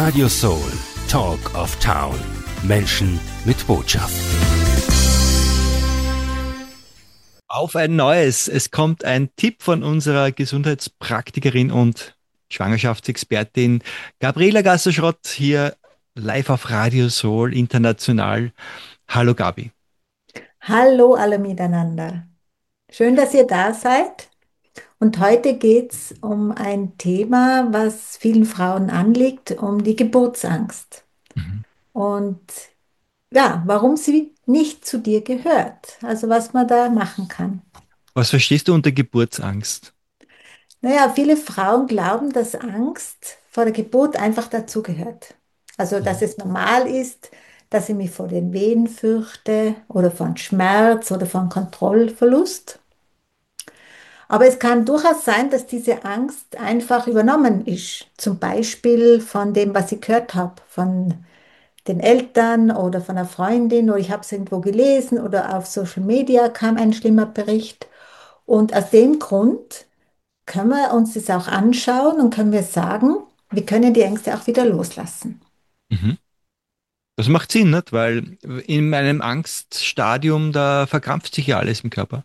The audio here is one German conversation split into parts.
Radio Soul, Talk of Town. Menschen mit Botschaft. Auf ein neues. Es kommt ein Tipp von unserer Gesundheitspraktikerin und Schwangerschaftsexpertin Gabriela Gasser-Schrott hier live auf Radio Soul international. Hallo Gabi. Hallo alle miteinander. Schön, dass ihr da seid. Und heute geht es um ein Thema, was vielen Frauen anliegt, um die Geburtsangst. Mhm. Und ja, warum sie nicht zu dir gehört. Also was man da machen kann. Was verstehst du unter Geburtsangst? Naja, viele Frauen glauben, dass Angst vor der Geburt einfach dazugehört. Also, dass Mhm. es normal ist, dass ich mich vor den Wehen fürchte oder vor Schmerz oder vor Kontrollverlust. Aber es kann durchaus sein, dass diese Angst einfach übernommen ist. Zum Beispiel von dem, was ich gehört habe, von den Eltern oder von einer Freundin oder ich habe es irgendwo gelesen oder auf Social Media kam ein schlimmer Bericht. Und aus dem Grund können wir uns das auch anschauen und können wir sagen, wir können die Ängste auch wieder loslassen. Mhm. Das macht Sinn, nicht? Weil in meinem Angststadium, da verkrampft sich ja alles im Körper.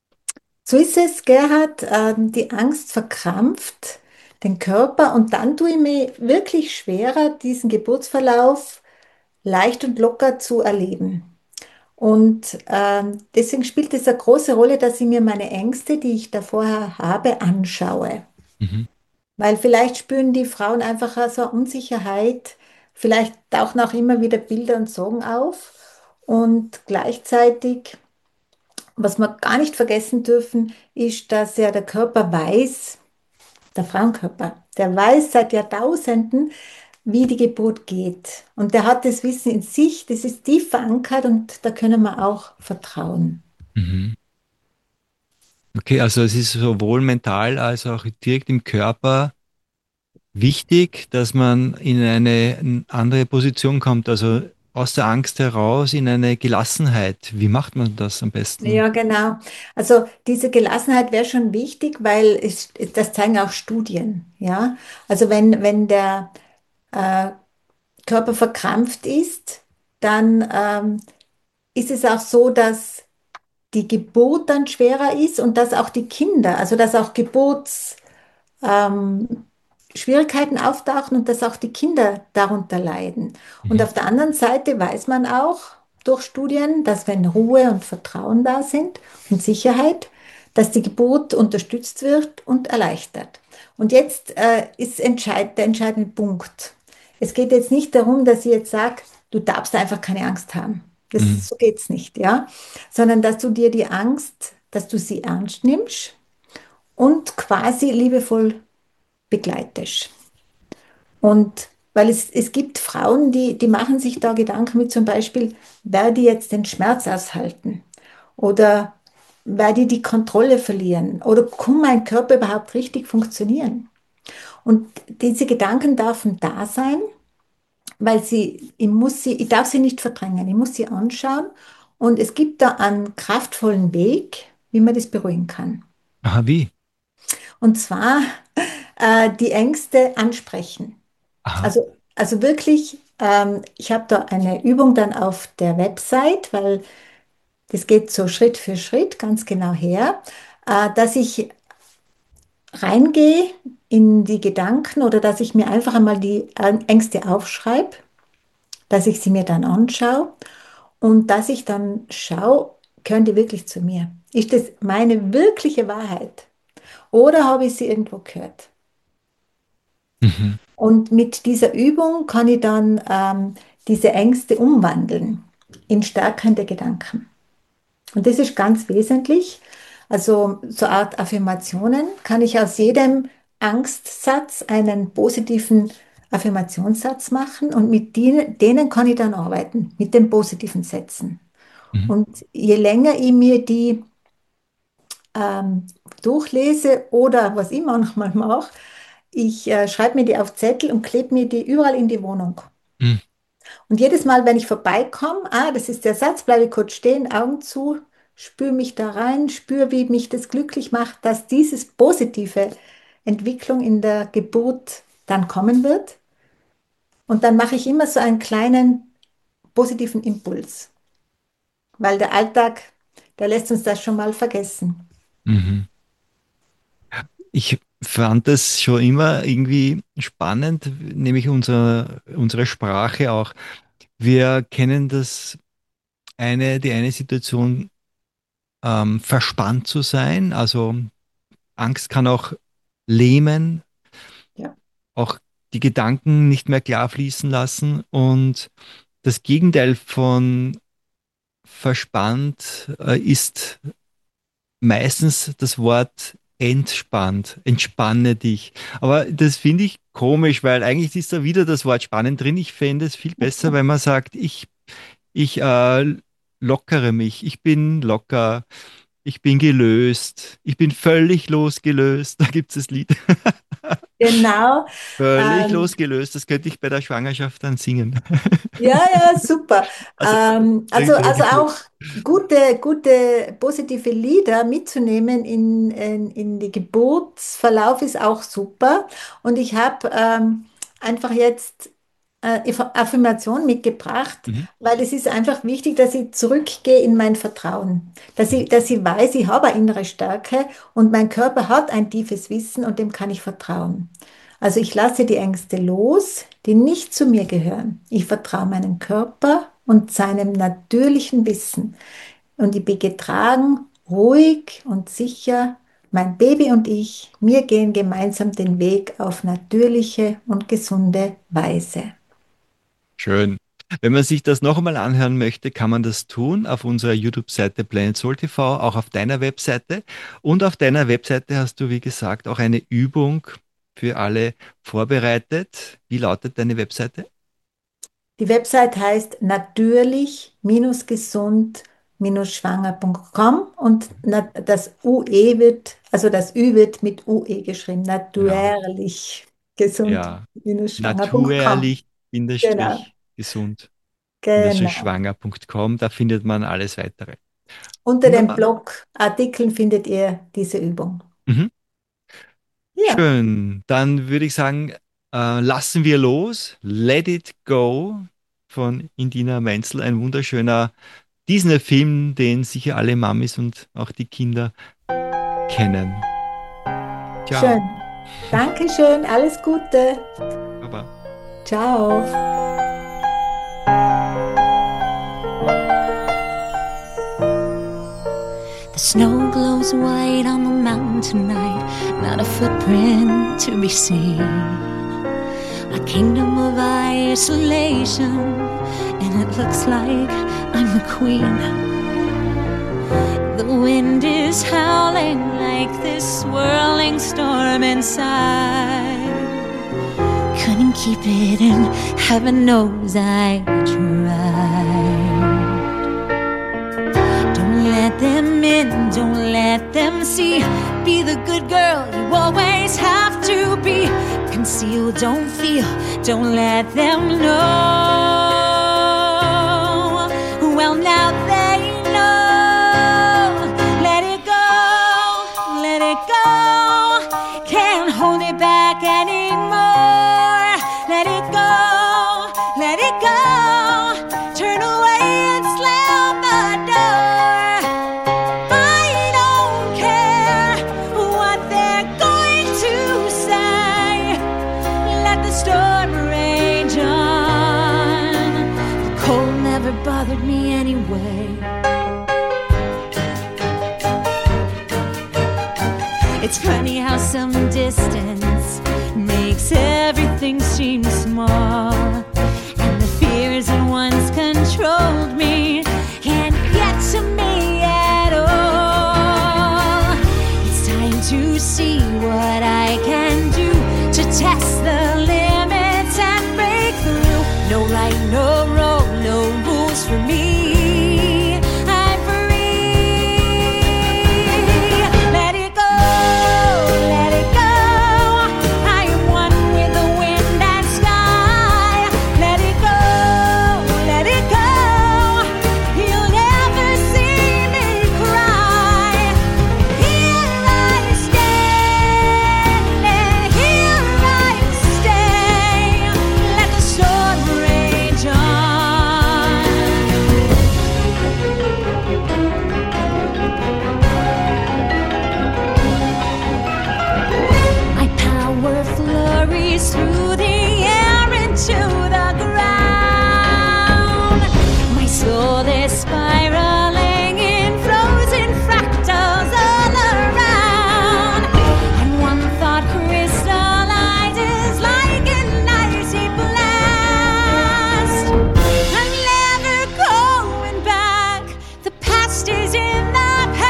So ist es, Gerhard, die Angst verkrampft den Körper und dann tue ich mir wirklich schwerer, diesen Geburtsverlauf leicht und locker zu erleben. Und deswegen spielt es eine große Rolle, dass ich mir meine Ängste, die ich da vorher habe, anschaue. Mhm. Weil vielleicht spüren die Frauen einfach so eine Unsicherheit, vielleicht tauchen auch immer wieder Bilder und Sorgen auf. Und gleichzeitig, was wir gar nicht vergessen dürfen, ist, dass ja der Körper weiß, der Frauenkörper, der weiß seit Jahrtausenden, wie die Geburt geht. Und der hat das Wissen in sich, das ist tief verankert und da können wir auch vertrauen. Mhm. Okay, also es ist sowohl mental als auch direkt im Körper wichtig, dass man in eine andere Position kommt, also aus der Angst heraus in eine Gelassenheit. Wie macht man das am besten? Ja, genau. Also diese Gelassenheit wäre schon wichtig, weil das zeigen auch Studien. Ja, also wenn der äh, Körper verkrampft ist, dann ist es auch so, dass die Geburt dann schwerer ist und dass auch die Kinder, also dass auch ähm, Schwierigkeiten auftauchen und dass auch die Kinder darunter leiden. Und Mhm. auf der anderen Seite weiß man auch durch Studien, dass wenn Ruhe und Vertrauen da sind und Sicherheit, dass die Geburt unterstützt wird und erleichtert. Und jetzt ist der entscheidende Punkt. Es geht jetzt nicht darum, dass ich jetzt sage, du darfst einfach keine Angst haben. Mhm. So geht es nicht, ja. Sondern dass du dir die Angst, dass du sie ernst nimmst und quasi liebevoll begleitest. Und weil es gibt Frauen, die machen sich da Gedanken mit zum Beispiel, werde ich jetzt den Schmerz aushalten? Oder werde ich die Kontrolle verlieren? Oder kann mein Körper überhaupt richtig funktionieren? Und diese Gedanken dürfen da sein, weil ich darf sie nicht verdrängen, ich muss sie anschauen. Und es gibt da einen kraftvollen Weg, wie man das beruhigen kann. Aha, wie? Und zwar die Ängste ansprechen. Aha. Also wirklich, ich habe da eine Übung dann auf der Website, weil das geht so Schritt für Schritt ganz genau her, dass ich reingehe in die Gedanken oder dass ich mir einfach einmal die Ängste aufschreibe, dass ich sie mir dann anschaue und dass ich dann schaue, gehören die wirklich zu mir? Ist das meine wirkliche Wahrheit? Oder habe ich sie irgendwo gehört? Mhm. Und mit dieser Übung kann ich dann diese Ängste umwandeln in stärkende Gedanken. Und das ist ganz wesentlich. Also so eine Art Affirmationen kann ich aus jedem Angstsatz einen positiven Affirmationssatz machen und mit denen kann ich dann arbeiten, mit den positiven Sätzen. Mhm. Und je länger ich mir die ähm, durchlese oder was ich manchmal mache, ich schreibe mir die auf Zettel und klebe mir die überall in die Wohnung. Mhm. Und jedes Mal, wenn ich vorbeikomme, das ist der Satz, bleibe ich kurz stehen, Augen zu, spüre mich da rein, spüre, wie mich das glücklich macht, dass dieses positive Entwicklung in der Geburt dann kommen wird. Und dann mache ich immer so einen kleinen positiven Impuls, weil der Alltag, der lässt uns das schon mal vergessen. Mhm. Ich fand das schon immer irgendwie spannend, nämlich unsere Sprache auch. Wir kennen die eine Situation, verspannt zu sein. Also Angst kann auch lähmen, Ja, auch die Gedanken nicht mehr klar fließen lassen. Und das Gegenteil von verspannt ist meistens das Wort entspannt, entspanne dich. Aber das finde ich komisch, weil eigentlich ist da wieder das Wort spannend drin. Ich fände es viel besser, wenn man sagt, ich lockere mich, ich bin locker, ich bin gelöst, ich bin völlig losgelöst. Da gibt es das Lied. genau. Völlig Ähm, losgelöst. Das könnte ich bei der Schwangerschaft dann singen. ja, ja, super. Also bei der Also Geburt. auch gute, positive Lieder mitzunehmen in die Geburtsverlauf ist auch super. Und ich habe einfach jetzt Affirmation mitgebracht, Mhm. weil es ist einfach wichtig, dass ich zurückgehe in mein Vertrauen. Dass ich weiß, ich habe eine innere Stärke und mein Körper hat ein tiefes Wissen und dem kann ich vertrauen. Also ich lasse die Ängste los, die nicht zu mir gehören. Ich vertraue meinem Körper und seinem natürlichen Wissen. Und ich bin getragen, ruhig und sicher. Mein Baby und ich, wir gehen gemeinsam den Weg auf natürliche und gesunde Weise. Schön. Wenn man sich das noch einmal anhören möchte, kann man das tun auf unserer YouTube-Seite Planet Soul TV, auch auf deiner Webseite. Und auf deiner Webseite hast du, wie gesagt, auch eine Übung für alle vorbereitet. Wie lautet deine Webseite? Die Website heißt natürlich-gesund-schwanger.com und das UE wird, also das Ü wird mit UE geschrieben, Ja. natürlich Ja. gesund-schwanger.com. Naturlich, Genau, gesund, genau. schwanger.com. Da findet man alles weitere. Unter den Wunderbar. Blogartikeln findet ihr diese Übung. Mhm. Ja, Schön. Dann würde ich sagen, lassen wir los. Let It Go von Indina Menzel. Ein wunderschöner Disney-Film, den sicher alle Mamis und auch die Kinder kennen. Ciao. schön. Dankeschön, alles Gute. Baba. Ciao. The snow glows white on the mountain tonight, not a footprint to be seen. A kingdom of isolation, and it looks like I'm the queen. The wind is howling like this swirling storm inside. Couldn't keep it in, heaven knows I tried. Don't let them in, don't let them see. Be the good girl you always have to be. Conceal, don't feel, don't let them know. Well, now they know. Let it go, let it go. Can't hold it back anymore. Let it go, let it go. Turn away and slam the door. I don't care what they're going to say. Let the storm rage on. The cold never bothered me anyway. It's funny how some distance makes everything seem small. And the fears that once controlled me can't get to me at all. It's time to see what I can do to test the limits and break through. No right, no wrong, no rules for me. I'm free. Let it go, let it go. I am one with the wind and sky. Let it go, let it go. You'll never see me cry. Here I stand, and here I rise through the air into the ground. My soul is spiraling in frozen fractals all around, and one thought crystallizes like an icy blast. I'm never going back. The past is in the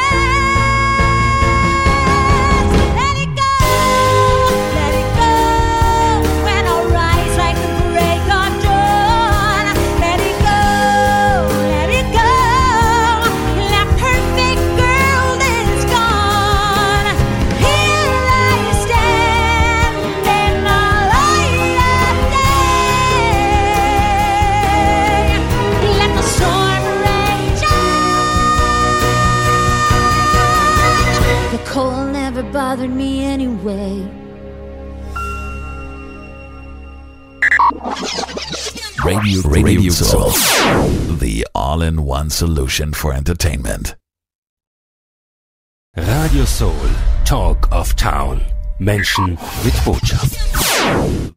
past. Let it go, let it go. When I rise like the break of dawn, let it go, let it go. That perfect girl is gone. Here I stand in the light of day. Let the storm rage on. The cold never bothered me anyway. Radio Soul, the all-in-one solution for entertainment. Radio Soul, Talk of Town. Menschen mit Botschaft.